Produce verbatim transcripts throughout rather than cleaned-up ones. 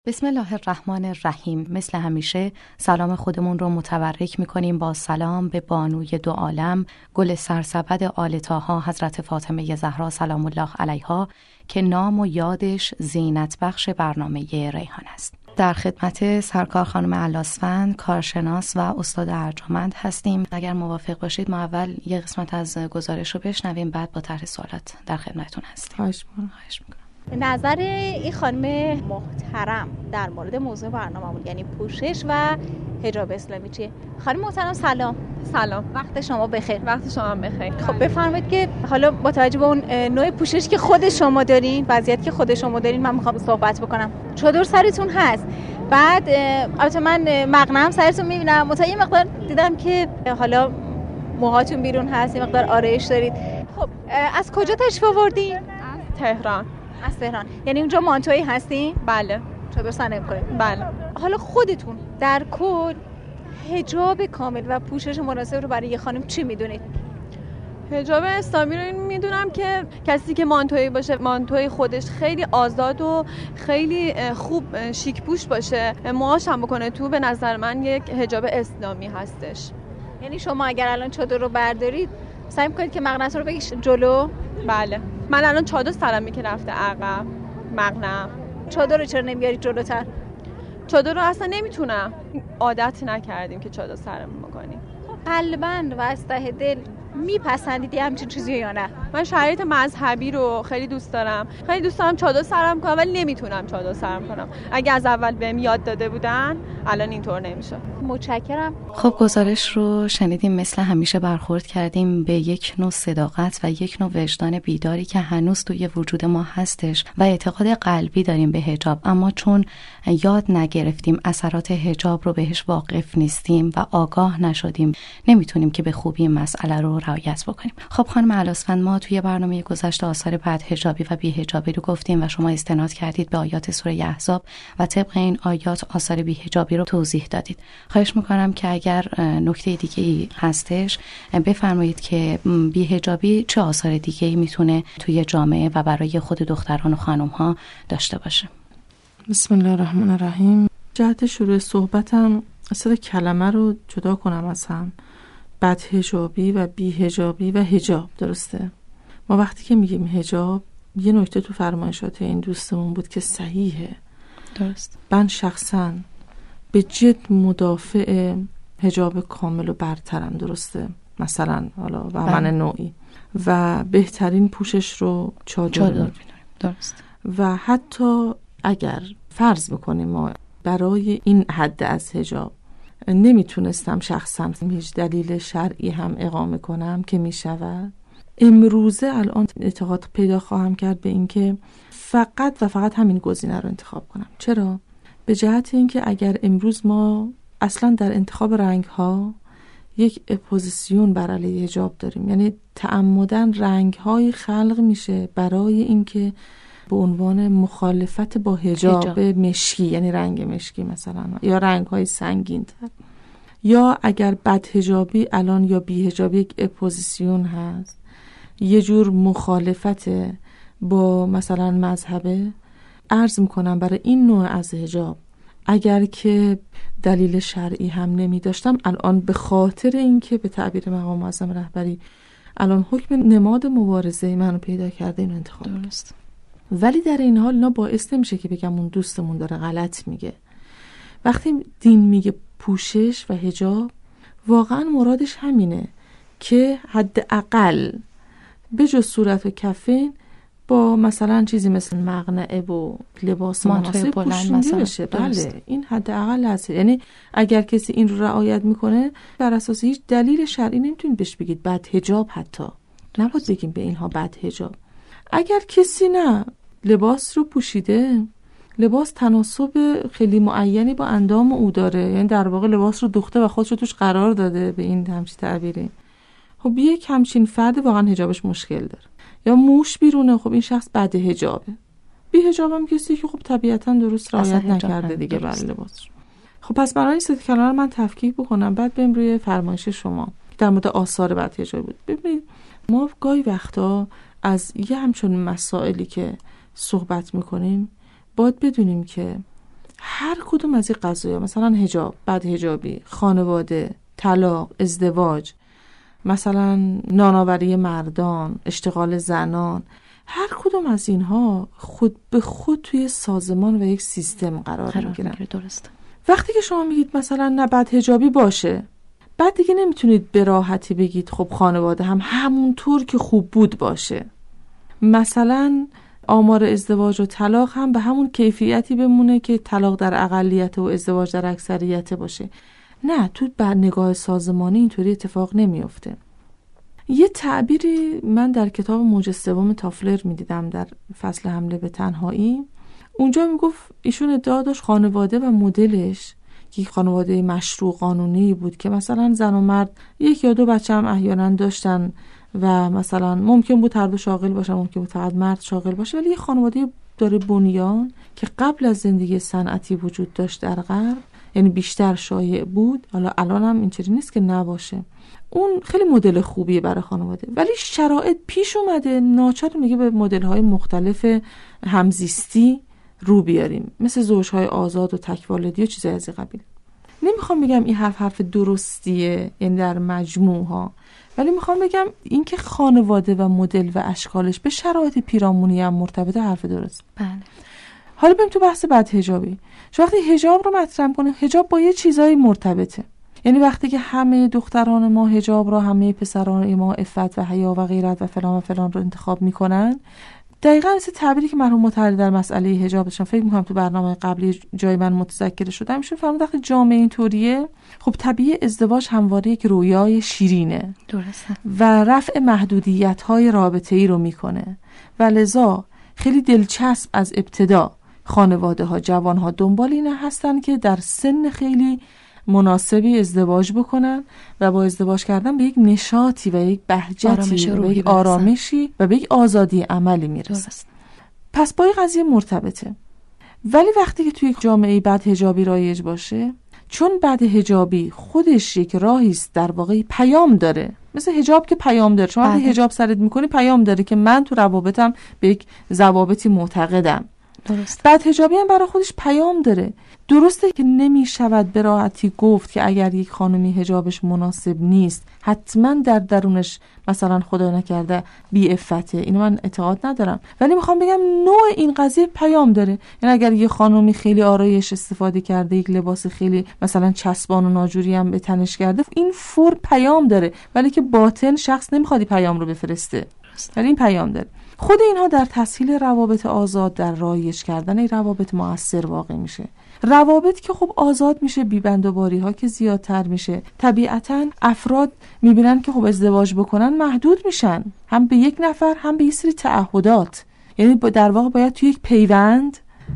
بسم الله الرحمن الرحیم. مثل همیشه سلام خودمون رو متبرک میکنیم با سلام به بانوی دو عالم، گل سرسبد آل طاها حضرت فاطمه زهرا سلام الله علیها که نام و یادش زینت بخش برنامه ریحان است. در خدمت سرکار خانم علاسفند، کارشناس و استاد ارجمند هستیم. اگر موافق باشید ما اول یه قسمت از گزارش رو بشنویم، بعد با طرح سوالات در خدمتتون هستیم. خواهش می‌کنم. خواهش می‌کنم. نظر این خانم محترم در مورد موضوع برنامه‌مون یعنی پوشش و حجاب اسلامی چیه؟ خانم محترم سلام. سلام. وقت شما بخیر. وقت شما بخیر. خب بفرمایید که حالا با توجه به اون نوع پوشش که خود شما دارین، وضعیت که خود شما دارین، من میخوام صحبت بکنم. چادر سرتون هست. بعد البته من مقنعه سرتون میبینم، متأ یه مقدار دیدم که حالا موهاتون بیرون هست، یه مقدار آرایش دارید. خب از کجا تشریف آوردین؟ از تهران. از تهران. یعنی اونجا مانتویی هستین؟ بله. چادر سر نمی‌کنید؟ بله. حالا خودتون در کل حجاب کامل و پوشش مناسب رو برای یه خانم چی میدونید؟ حجاب اسلامی رو این میدونم که کسی که مانتویی باشه، مانتوی خودش خیلی آزاد و خیلی خوب شیک پوش باشه، موهاش هم بکنه تو، به نظر من یک حجاب اسلامی هستش. یعنی شما اگر الان چادر رو بردارید سعی می‌کنید که مقنعه رو بگیش جلو؟ بله. من الان چادر سرم که رفته عقب، مقنعه. چادر رو چرا نمیارید جلوتر؟ چادر رو اصلا نمیتونم، عادت نکردیم که چادر سرمون بکنیم. قلباً و از ته دل میپسندید همچین چیزی یا نه؟ من شرایط مذهبی رو خیلی دوست دارم، خیلی دوست دارم چادر سرم کنم، ولی نمیتونم چادر سرم کنم. اگه از اول بهم یاد داده بودن الان اینطور نمیشه. متشکرم. خب گزارش رو شنیدیم. مثل همیشه برخورد کردیم به یک نوع صداقت و یک نوع وجدان بیداری که هنوز توی وجود ما هستش و اعتقاد قلبی داریم به حجاب، اما چون یاد نگرفتیم، اثرات حجاب رو بهش واقف نیستیم و آگاه نشدیم، نمیتونیم که به خوبی مسئله رو رعایت بکنیم. خب خانم علاسفند، ما توی برنامه گذشته آثار بدحجابی و بی‌حجابی رو گفتیم و شما استناد کردید به آیات سوره احزاب و طبق این آیات آثار بی‌حجابی رو توضیح دادید. خواهش میکنم که اگر نکته دیگه‌ای هستش بفرمایید که بی‌حجابی چه آثار دیگه‌ای میتونه توی جامعه و برای خود دختران و خانم‌ها داشته باشه. بسم الله الرحمن الرحیم. جهت شروع صحبتم اصلا کلمه رو جدا کنم از هم. بدحجابی و بی‌حجابی و حجاب، درسته؟ ما وقتی که میگیم حجاب، یه نکته تو فرمایشات این دوستمون بود که صحیحه. درست. من شخصاً به جد مدافع حجاب کامل و برترم، درسته؟ مثلا حالا و من نوعی و بهترین پوشش رو چادر, چادر می‌دونیم. درست. و حتی اگر فرض بکنیم ما برای این حد از حجاب نمیتونستم شخصا هیچ دلیل شرعی هم اقامه کنم که میشود، امروزه الان اعتقاد پیدا خواهم کرد به این که فقط و فقط همین گزینه رو انتخاب کنم. چرا؟ به جهت اینکه اگر امروز ما اصلا در انتخاب رنگ ها یک اپوزیسیون بر علیه حجاب داریم، یعنی تعمدن رنگ های خلق میشه برای اینکه به عنوان مخالفت با حجاب, حجاب مشکی، یعنی رنگ مشکی مثلا، یا رنگ های سنگین تر، یا اگر بدحجابی الان یا بی‌حجابی یک اپوزیسیون هست، یه جور مخالفت با مثلا مذهبه. عرض میکنم برای این نوع از حجاب اگر که دلیل شرعی هم نمی داشتم، الان به خاطر اینکه به تعبیر مقام معظم رهبری الان حکم نماد مبارزه منو پیدا کرده اینو انتخاب. درست. ولی در این حال اینا باعث نمیشه که بگم اون دوستمون داره غلط میگه. وقتی دین میگه پوشش و حجاب، واقعا مرادش همینه که حداقل به جز صورت و کفین با مثلا چیزی مثل مقنعه و لباس مناسب پوشونده بشه. بله، این حداقل هست. یعنی اگر کسی این رو رعایت میکنه، بر اساس هیچ دلیل شرعی نمیتونید بهش بگید بد حجاب. حتی نباید بگیم به اینها بد حجاب. اگر کسی نه لباس رو پوشیده، لباس تناسب خیلی معینی با اندام او داره، یعنی در واقع لباس رو دوخته و خودش رو توش قرار داده، به این همچین تعبیری، خب یک همچین فرد واقعا حجابش مشکل داره. یا موش بیرونه، خب این شخص بد حجابه. بی حجاب هم کسی که خب طبیعتا درست رعایت نکرده دیگه بر لباس. خب پس برای این سه کلمه من تفکیک بکنم، بعد بریم روی فرمایش شما در مورد آثار بد حجاب بود. ببینید ما گاهی وقتا از یه همچون مسائلی که صحبت میکنیم باید بدونیم که هر کدوم از این قضایا، مثلا حجاب، بدحجابی، خانواده، طلاق، ازدواج، مثلا نانآوری مردان، اشتغال زنان، هر کدوم از اینها خود به خود توی سازمان و یک سیستم قرار میگیرن. درسته. وقتی که شما میگید مثلا نه بدحجابی باشه، بعد دیگه نمیتونید به راحتی بگید خب خانواده هم همونطور که خوب بود باشه. مثلا آمار ازدواج و طلاق هم به همون کیفیتی بمونه که طلاق در اقلیت و ازدواج در اکثریت باشه. نه، تو بر نگاه سازمانی اینطوری اتفاق نمیفته. یه تعبیری من در کتاب موج سوم تافلر میدیدم در فصل حمله به تنهایی. اونجا میگفت ایشون ادعا داشت خانواده و مدلش که خانواده مشروع قانونی بود که مثلا زن و مرد یک یا دو بچه هم احیانا داشتن و مثلا ممکن بود هر دو شاغل باشن، ممکن بود فقط مرد شاغل باشه، ولی یه خانواده داره بنیان که قبل از زندگی صنعتی وجود داشت در غرب، یعنی بیشتر شایع بود. حالا الان هم اینطوری نیست که نباشه. اون خیلی مدل خوبیه برای خانواده، ولی شرایط پیش اومده ناچار میگه به مدل‌های مختلف همزیستی رو بیاریم، مثل زوج‌های آزاد و تک‌والدی و چیزای از این قبیل. نمیخوام بگم این حرف حرف درستیه، یعنی در مجموع ها، ولی میخوام بگم این که خانواده و مدل و اشکالش به شرایط پیرامونی هم مرتبطه، حرف درست. بله. حالا بریم تو بحث بدحجابی. شما وقتی حجاب رو مطرح کنیم، حجاب با یه چیزایی مرتبطه. یعنی وقتی که همه دختران ما حجاب را، همه پسران ما عفت و حیا و غیرت و فلان و فلان رو انتخاب میکنن، دقیقاً مثل تعبیری که مرحوم مطهری در مسئله حجاب داشتن، فکر میکنم تو برنامه قبلی جای من متذکر شدم، میشه فرمود وقتی جامعه اینطوریه، خب طبیعی ازدواج همواره یک رویای شیرینه. درسته. و رفع محدودیت‌های رابطه‌ای رو میکنه و لذا خیلی دلچسب از ابتدا خانواده‌ها، جوان‌ها دنبال اینه هستن که در سن خیلی مناسبی ازدواج بکنن و با ازدواج کردن به یک نشاطی و یک بهجتی و یک آرامشی و به یک آزادی عملی میرسن. پس با این قضیه مرتبطه. ولی وقتی که توی یک جامعه بدحجابی رایج باشه، چون بدحجابی خودش یک راهی است، در واقع پیام داره، مثل حجاب که پیام داره. شما وقتی حجاب سرت میکنی پیام داره که من تو روابطم به یک ضوابطی معتقدم. درست. بدحجابی هم برای خودش پیام داره. درسته که نمی شود به راحتی گفت که اگر یک خانمی حجابش مناسب نیست حتما در درونش مثلا خدا نکرده بی عفته، اینو من اعتقاد ندارم، ولی میخوام بگم نوع این قضیه پیام داره. یعنی اگر یک خانمی خیلی آرایش استفاده کرده، یک لباس خیلی مثلا چسبان و ناجوری هم به تنش کرده، این فور پیام داره، ولی که باطن شخص نمیخواد پیام رو بفرسته، ولی این پیام داره. خود اینها در تسهیل روابط آزاد، در رایج کردن این روابط مؤثر واقع میشه. روابط که خب آزاد میشه، بی‌بندوباری ها که زیادتر میشه، طبیعتاً افراد میبینن که خب ازدواج بکنن محدود میشن، هم به یک نفر هم به یه سری تعهدات. یعنی در واقع باید توی یک پیوند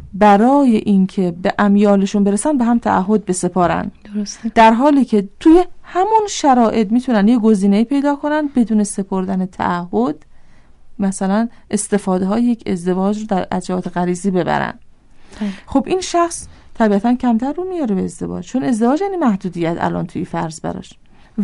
برای اینکه به امیالشون برسن به هم تعهد بسپارن. درسته. در در حالی که توی همون شرایط میتونن یه گزینه‌ای پیدا کنن بدون سپردن تعهد، مثلا استفاده های یک ازدواج رو در جهات غریزی ببرن. خب این شخص طبیعتاً کمتر رو میاره به ازدواج، چون ازدواج یعنی محدودیت الان توی فرض براش،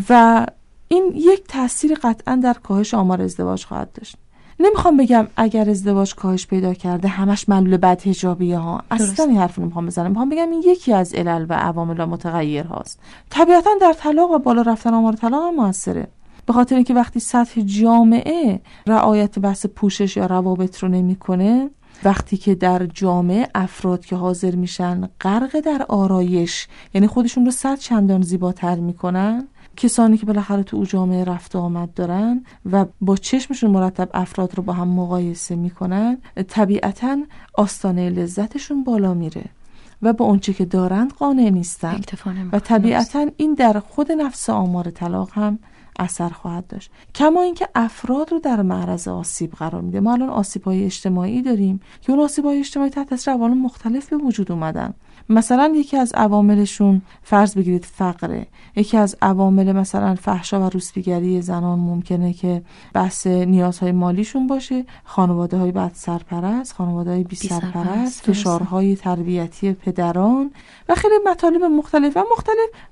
و این یک تأثیر قطعاً در کاهش آمار ازدواج خواهد داشت. نمیخوام بگم اگر ازدواج کاهش پیدا کرده همش معلول بدحجابیه ها، اصلا این حرف رو نمیخوام بزنم. میخوام بگم این یکی از علل و عوامل متغیر هاست. طبیعتاً در طلاق و بالا رفتن آمار طلاق هم موثره، به خاطر اینکه وقتی سطح جامعه رعایت بحث پوشش یا روابط رو نمیکنه، وقتی که در جامعه افراد که حاضر میشن غرق در آرایش، یعنی خودشون رو صد چندان زیباتر میکنن، کسانی که بالاخره تو جامعه رفت و آمد دارن و با چشمشون مرتب افراد رو با هم مقایسه میکنن، طبیعتاً آستانه لذتشون بالا میره و با اونچه که دارند قانع نیستن و طبیعتاً این در خود نفس آمار طلاق هم اثر خواهد داشت. کما اینکه افراد رو در معرض آسیب قرار میده. ما الان آسیب‌های اجتماعی داریم که اون آسیب‌های اجتماعی تحت تاثیر عوامل مختلف به وجود اومدن. مثلا یکی از عواملشون فرض بگیرید فقره، یکی از عوامل مثلا فحشا و روسپیگری زنان ممکنه که بحث نیازهای مالیشون باشه، خانواده‌های بد سرپرست، خانواده‌های بی سرپرست، فشارهای تربیتی پدران و خیلی مطالب مختلف و مختلف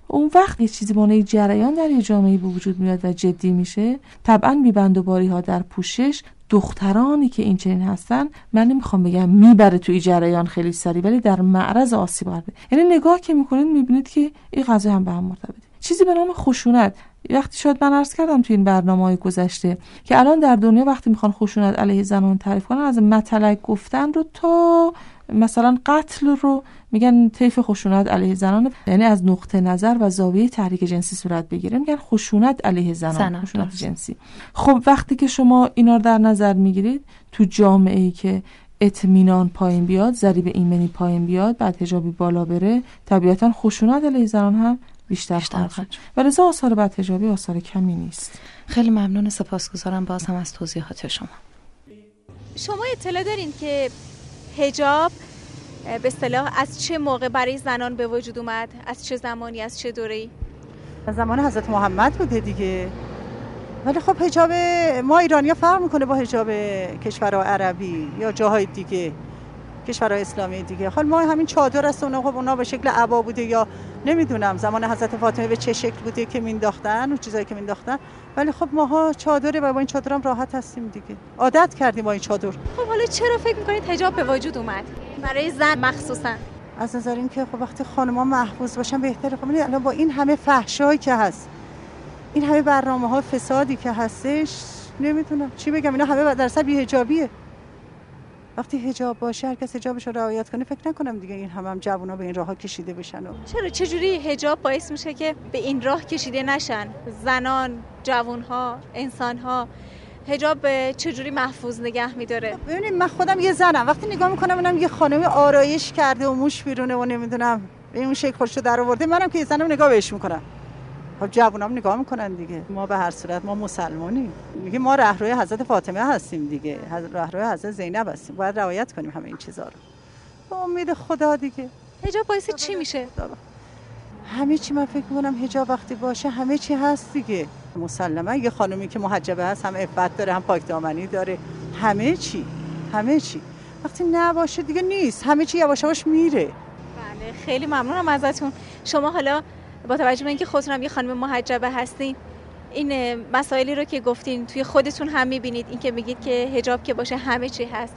اون وقت یه چیزی بانه جریان در یه جامعه به وجود میاد و جدی میشه، طبعا میبندوباری ها در پوشش دخترانی که این چنین هستن، من نمیخوام بگم میبره توی جریان خیلی سریع، ولی در معرض آسیب قرار. یعنی نگاه که میکنید میبینید که این قضیه هم به هم مرتبطه. چیزی به نام خشونت، وقتی شاید من عرض کردم توی این برنامه‌های گذشته که الان در دنیا وقتی میخوان خشونت علیه زنان تعریف کنن، از مطلق گفتن رو تا مثلا قتل رو میگن طیف خشونت علیه زنان، یعنی از نقطه نظر و زاویه تحریک جنسی صورت بگیره میگن خشونت علیه زنان, زنان خشونت جنسی. خب وقتی که شما اینا رو در نظر میگیرید تو جامعه‌ای که اطمینان پایین بیاد، ضریب ایمنی پایین بیاد، بعد حجابی بالا بره، طبیعتا خشونت علیه زنان هم بیشتر خواهد شد. ولذا آثار بدحجابی آثار کمی نیست. خیلی ممنون، سپاسگزارم باز هم از توضیحات شما. شما اطلاع دارین که حجاب به اصطلاح از چه موقع برای زنان به وجود اومد؟ از چه زمانی، از چه دوره‌ای؟ از زمان حضرت محمد بوده دیگه. ولی خب حجاب ما ایرانی‌ها فرق میکنه با حجاب کشورهای عربی یا جاهای دیگه، کشورهای اسلامی دیگه. حالا ما همین چادر است، اونها خب اونا به شکل عبا بوده یا نمیدونم زمان حضرت فاطمه به چه شکل بوده که مینداختن و چیزایی که مینداختن، ولی خب ماها چادره و با این چادر هم راحت هستیم دیگه، عادت کردیم با این چادر. خب حالا چرا فکر میکنید حجاب به وجود اومد برای زن مخصوصا؟ از نظر این که خب وقتی خانم‌ها محفوظ باشن بهتره. خب الان با این همه فحشایی که هست، این همه برنامه‌ها فسادی که هستش، نمیدونم چی بگم، اینا همه درصد بی‌حجابیه. وقتی حجاب باشه، هر کس حجابش رو رعایت کنه، فکر نکنم دیگه این هم هم جوونا به این راه‌ها کشیده بشن. و چرا چجوری حجاب باعث میشه که به این راه کشیده نشن زنان، جوان‌ها، انسان‌ها؟ حجاب چجوری محفوظ نگه می‌داره؟ ببینید من خودم یه زنم، وقتی نگاه می‌کنم ببینم یه خانمی آرایش کرده و موش بیرونه و نمیدونم به این شکل خودشو در آورده، منم که یه زنم نگاه بهش می‌کنم. خب جوونام نگاه میکنن دیگه. ما به هر صورت ما مسلمانیم، میگه ما رهروی حضرت فاطمه هستیم دیگه، رهروی حضرت زینب هستیم، باید رعایت کنیم همه این چیزا رو. به امید خدا دیگه. حجاب باعث چی میشه؟ همه چی. من فکر میکنم حجاب وقتی باشه همه چی هست دیگه. مسلما یه خانومی که محجبه هست هم عفت داره، هم پاک دامنی داره، همه چی همه چی. وقتی نباشه دیگه نیست، همه چی یواش یواش میره. بله خیلی ممنونم ازتون. شما حالا با توجه به اینکه خودتون هم یه خانم محجبه هستین، این مسائلی رو که گفتین توی خودتون هم میبینید، این که میگید که حجاب که باشه همه چی هست؟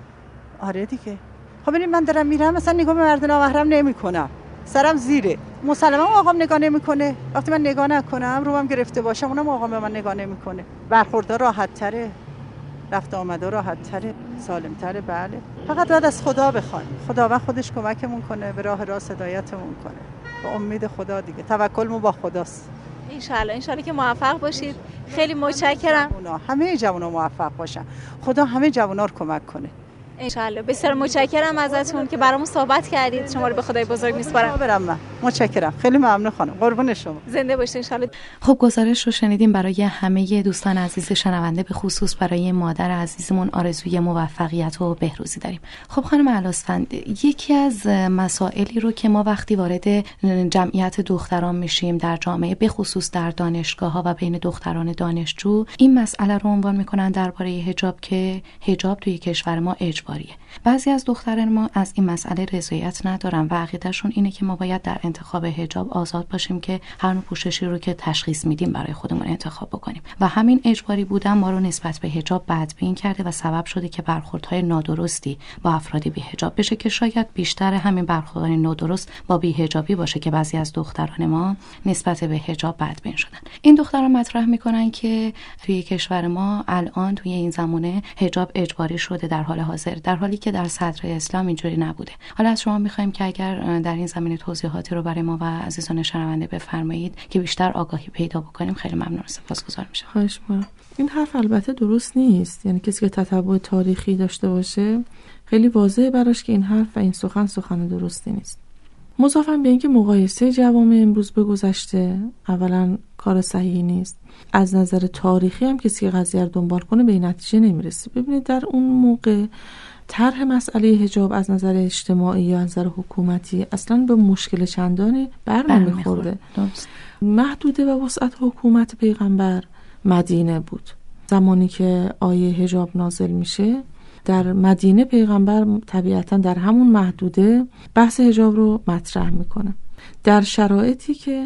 آره دیگه. خب ببین من دارم میرم مثلا نگاه به مرد نامحرم نمیکنم، سرم زیره. مسلما آقام نگاه نمیکنه، وقتی من نگاه نکنم روام گرفته باشم اونم آقام به من نگاه نمیکنه. برخوردار راحت تره، رفت آمده راحت تره، سالم تره. بله فقط باید از خدا بخوایم، خداوند خودش کمکمون کنه، به راه راست هدایتمون کنه. با امید خدا دیگه، توکلمون با خداست. ان شاء الله ان شاء الله که موفق باشید. خیلی متشکرم. جوونا. همه جوونا موفق باشن، خدا همه جوونا رو کمک کنه ان شاء الله. بسیار متشکرم ازتون که برامون صحبت کردید. شما رو به خدای بزرگ میسپارم. برم من متشکرم، خیلی ممنون خانم، قربون شما. زنده باشید ان شاء الله. خب گزارش رو شنیدیم. برای همه دوستان عزیز شنونده، به خصوص برای مادر عزیزمون آرزوی موفقیت و بهروزی داریم. خب خانم الاسفند، یکی از مسائلی رو که ما وقتی وارد جمعیت دختران میشیم در جامعه، به خصوص در دانشگاه‌ها و بین دختران دانشجو، این مسئله رو عنوان میکنن درباره حجاب که حجاب توی کشور ما اجباریه. بعضی از دختران ما از این مسئله رضایت ندارن و عقیدهشون اینه که ما باید در انتخاب حجاب آزاد باشیم که هر نوع پوششی رو که تشخیص میدیم برای خودمون انتخاب بکنیم و همین اجباری بودن ما رو نسبت به حجاب بدبین کرده و سبب شده که برخوردهای نادرستی با افراد بی‌حجاب بشه که شاید بیشتر همین برخوردهای نادرست با بی‌حجابی باشه که بعضی از دختران ما نسبت به حجاب بدبین شدن. این دختران مطرح میکنن که توی کشور ما الان توی این زمانه حجاب اجباری شده در حال حاضر، در حالی که در صدر اسلام اینجوری نبوده. حالا از شما میخوایم که اگر در این زمینه توضیحاتی رو برای ما و عزیزان شنونده بفرمایید که بیشتر آگاهی پیدا بکنیم، خیلی ممنون، سپاسگزار میشم. خواهش می‌کنم. این حرف البته درست نیست، یعنی کسی که تتبع تاریخی داشته باشه خیلی واضحه براش که این حرف و این سخن سخن درستی نیست. مضافاً به اینکه مقایسه جوامع امروز به گذشته اولا کار صحیحی نیست، از نظر تاریخی هم کسی که قضیه رو دنبال کنه به این نتیجه نمیرسه. ببینید در اون موقع طرح مسئله حجاب از نظر اجتماعی یا از نظر حکومتی اصلا به مشکل چندانی بر نمیخورده. محدوده و وسعت حکومت پیغمبر مدینه بود. زمانی که آیه حجاب نازل میشه در مدینه، پیغمبر طبیعتا در همون محدوده بحث حجاب رو مطرح میکنه، در شرایطی که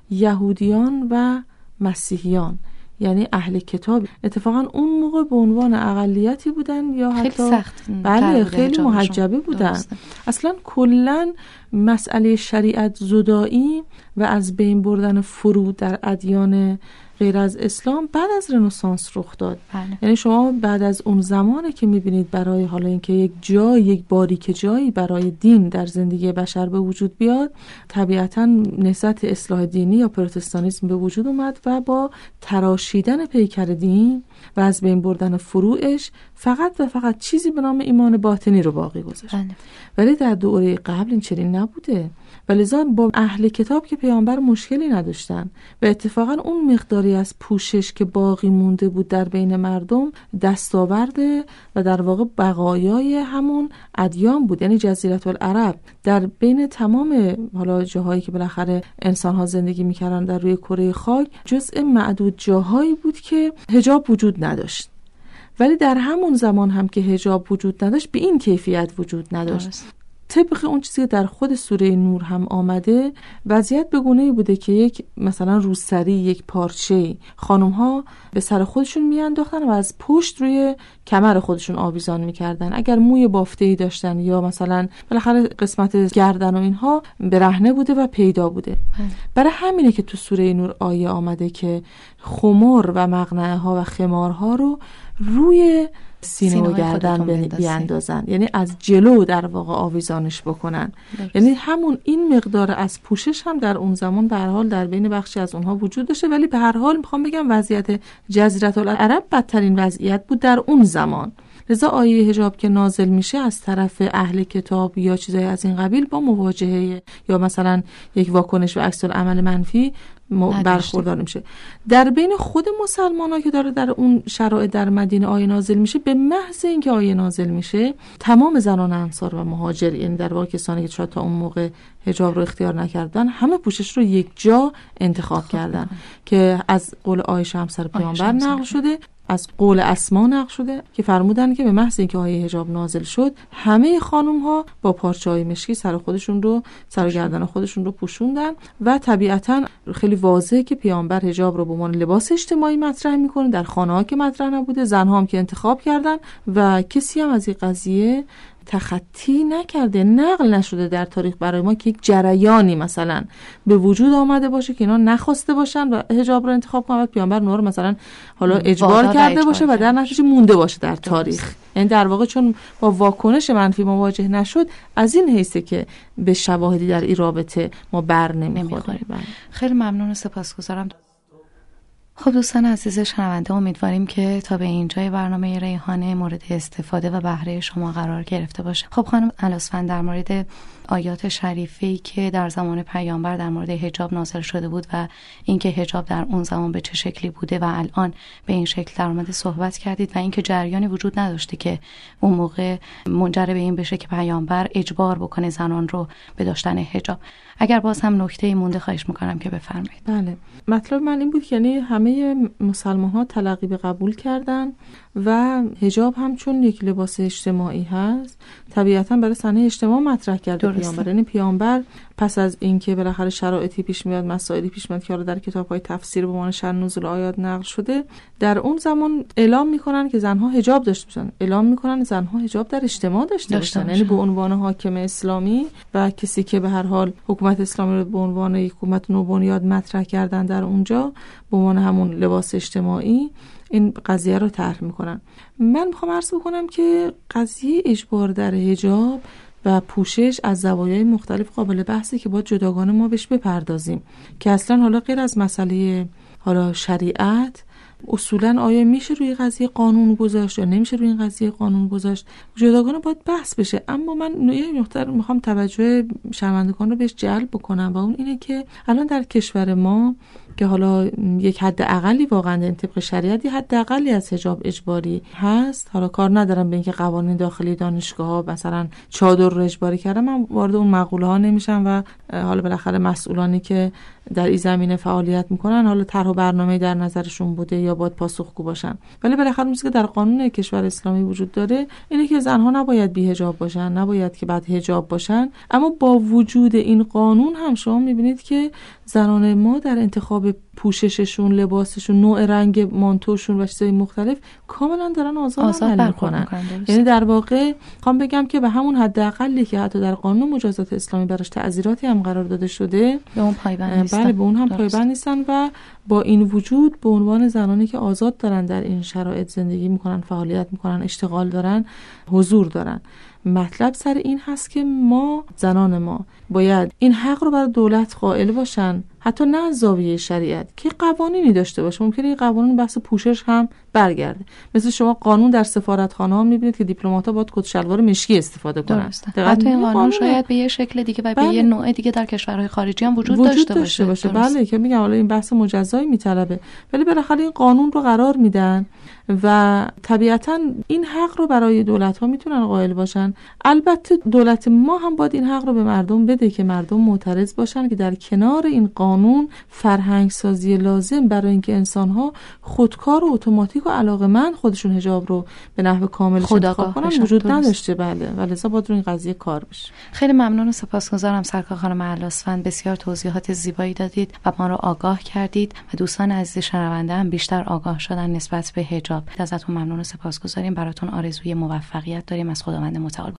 یهودیان و مسیحیان، یعنی اهل کتاب. اتفاقا اون موقع به عنوان اقلیتی بودن یا خیلی حتی سخت، بله خیلی محجبه بودن. درسته. اصلا کلا مسئله شریعت زدایی و از بین بردن فروع در ادیان غیر از اسلام بعد از رنسانس رخ داد. بله. یعنی شما بعد از اون زمانه که میبینید برای حالا اینکه یک جای یک باریک جایی برای دین در زندگی بشر به وجود بیاد، طبیعتاً نهضت اصلاح دینی یا پروتستانیسم به وجود اومد و با تراشیدن پیکر دین و از بین بردن فروعش فقط و فقط چیزی به نام ایمان باطنی رو باقی گذاشت. بله. ولی در دوره قبل این چنین نبوده. ولذا با اهل کتاب که پیامبر مشکلی نداشتن و اتفاقا اون مقداری از پوشش که باقی مونده بود در بین مردم دستاورده و در واقع بقایای همون ادیان بود. یعنی جزیره العرب در بین تمام حالا جاهایی که بالاخره انسان‌ها زندگی می‌کردن در روی کره خاک جزء معدود جاهایی بود که حجاب وجود نداشت. ولی در همون زمان هم که حجاب وجود نداشت به این کیفیت وجود نداشت. درست. طبق اون چیزی که در خود سوره نور هم آمده، وضعیت به گونه‌ای بوده که یک مثلا روسری، یک پارچه خانم ها به سر خودشون میانداختن و از پشت روی کمر خودشون آویزان میکردن. اگر موی بافته‌ای داشتن یا مثلا بالاخره قسمت گردن و اینها برهنه بوده و پیدا بوده. برای همینه که تو سوره نور آیه آمده که خمار و مقنعه ها و خمارها رو روی سینه و گردن بیاندازن، یعنی از جلو در واقع آویزانش بکنن. درست. یعنی همون این مقدار از پوشش هم در اون زمان به هر حال در بین بخشی از اونها وجود داشته، ولی به هر حال میخوام بگم وضعیت جزیره العرب بدترین وضعیت بود در اون زمان. لذا آیه حجاب که نازل میشه از طرف اهل کتاب یا چیزای از این قبیل با مواجهه یا مثلا یک واکنش و عکس العمل منفی برخوردار میشه. در بین خود مسلمان‌ها که داره در اون شرایط در مدینه آیه نازل میشه، به محض اینکه آیه نازل میشه تمام زنان انصار و مهاجر، یعنی در واقع کسانی که شاید تا اون موقع حجاب رو اختیار نکردن، همه پوشش رو یک جا انتخاب کردن بکنم. که از قول عایشه همسر پیامبر نقل شده، از قول اسما نقل شده که فرمودن که به محض اینکه آیه حجاب نازل شد همه خانم ها با پارچه‌های مشکی سر خودشون رو سر و گردن خودشون رو پوشوندن و طبیعتاً خیلی واضحه که پیامبر حجاب رو به عنوان لباس اجتماعی مطرح میکنه. در خانه‌ها که مطرح نبوده زن‌ها هم که انتخاب کردن و کسی هم از این قضیه تخطی نکرده، نقل نشده در تاریخ برای ما که یک جریانی مثلا به وجود آمده باشه که اینا نخواسته باشن و حجاب رو انتخاب کنن و پیامبر اونها رو مثلا حالا اجبار کرده باشه و در نتیجه مونده باشه در تاریخ. یعنی در واقع چون با واکنش منفی مواجه نشد، از این حیثه که به شواهدی در این رابطه ما بر نمیخوریم. خیلی ممنون و سپاسگزارم. خب دوستان عزیز شنونده، امیدواریم که تا به اینجای برنامه ریحانه مورد استفاده و بهره شما قرار گرفته باشه. خب خانم الاسفند، در مورد آیات شریفه‌ای که در زمان پیامبر در مورد حجاب نازل شده بود و اینکه حجاب در اون زمان به چه شکلی بوده و الان به این شکل در اومده صحبت کردید و اینکه جریانی وجود نداشته که اون موقع منجر به این بشه که پیامبر اجبار بکنه زنان رو به داشتن حجاب. اگر باز هم نکته‌ای مونده خواهش می‌کنم که بفرمایید. بله، مطلب من این بود که یعنی همه مسلمان‌ها تلقی به قبول کردن و حجاب هم چون یک لباس اجتماعی هست طبیعتاً برای صحنه اجتماع مطرح کرده پیامبر. یعنی پیامبر پس از اینکه بالاخره شرایطی پیش میاد، مسائلی پیش میاد که حالا در کتاب‌های تفسیر به عنوان شأن نزول آیات نقل شده، در اون زمان اعلام میکنن که زنها حجاب داشته باشن، اعلام میکنن زنها حجاب در اجتماع داشته باشن. یعنی به عنوان حاکم اسلامی و کسی که به هر حال حکومت اسلامی رو به عنوان یک حکومت نوبنیاد مطرح کردن در اونجا به عنوان همون لباس اجتماعی این قضیه رو طرح میکنن. من میخوام عرض بکنم که قضیه اجبار در حجاب و پوشش از زوایای مختلف قابل بحثه که باید جداگانه ما بهش بپردازیم که اصلا حالا غیر از مسئله حالا شریعت اصولا آیا میشه روی قضیه قانون گذاشت یا نمیشه روی این قضیه قانون گذاشت، جداگانه باید بحث بشه. اما من یه نکته رو میخوام توجه شنوندگان رو بهش جلب بکنم و اون اینه که الان در کشور ما که حالا یک حد اقلی واقعا طبق شریعت حد اقلی از حجاب اجباری هست. حالا کار ندارم به اینکه قوانین داخلی دانشگاه ها مثلا چادر رو اجباری کردم، من وارد اون مقوله ها نمیشم و حالا بالاخره مسئولانی که در این زمینه فعالیت میکنن حالا طرح و برنامه در نظرشون بوده یا باید پاسخگو باشن، ولی بالاخره اون چیزی که در قانون کشور اسلامی وجود داره اینه که زنها نباید بی حجاب باشن، نباید که بعد حجاب باشن. اما با وجود این قانون هم شما میبینید که زنان ما در انتخاب پوشششون، لباسشون، نوع رنگ مانتوشون و چیزای مختلف کاملا دارن آزاد, آزاد عمل میکنن. یعنی در واقع خوام بگم که به همون حد اقلی که حتی در قانون مجازات اسلامی براش تعزیراتی هم قرار داده شده به اون پایبند نیستن. بله به اون هم پایبند نیستن و با این وجود به عنوان زنانی که آزاد دارن در این شرایط زندگی میکنن، فعالیت میکنن، اشتغال دارن، حضور دارن. مطلب سر این هست که ما زنان ما باید این حق رو برای دولت قائل باشن، حتی نه از زاویه شریعت، که قوانینی داشته باشه. ممکنه این قوانین بحث پوشش هم برگرده. مثل شما قانون در سفارتخانه ها میبینید که دیپلمات‌ها باید کت شلوار مشکی استفاده کنن. حتی این قانون, قانون شاید به یه شکل دیگه و بله. به یه نوع دیگه در کشورهای خارجی هم وجود, وجود داشته, داشته باشه. باشه. بله که میگم حالا این بحث مجزایی میطلبه، ولی بالاخره این قانون رو قرار میدن و طبیعتاً این حق رو برای دولت‌ها میتونن قائل باشن. البته دولت ما هم باید این حق رو به مردم بده که مردم معترض باشن که در کنار این قانون فرهنگ سازی لازم برای اینکه انسان‌ها خودکار و اتوماتیک و علاقه‌مند خودشون حجاب رو به نحو کامل انتخاب کنن وجود نداشته. بله و لذا باید رو این قضیه کار بشه. خیلی ممنون و سپاسگزارم سرکار خانم اهل-اسفند، بسیار توضیحات زیبایی دادید و ما رو آگاه کردید و دوستان عزیز شنونده هم بیشتر آگاه شدن نسبت به حجاب. ازتون ممنون و سپاسگزاریم. براتون آرزوی موفقیت داریم از خداوند متعال.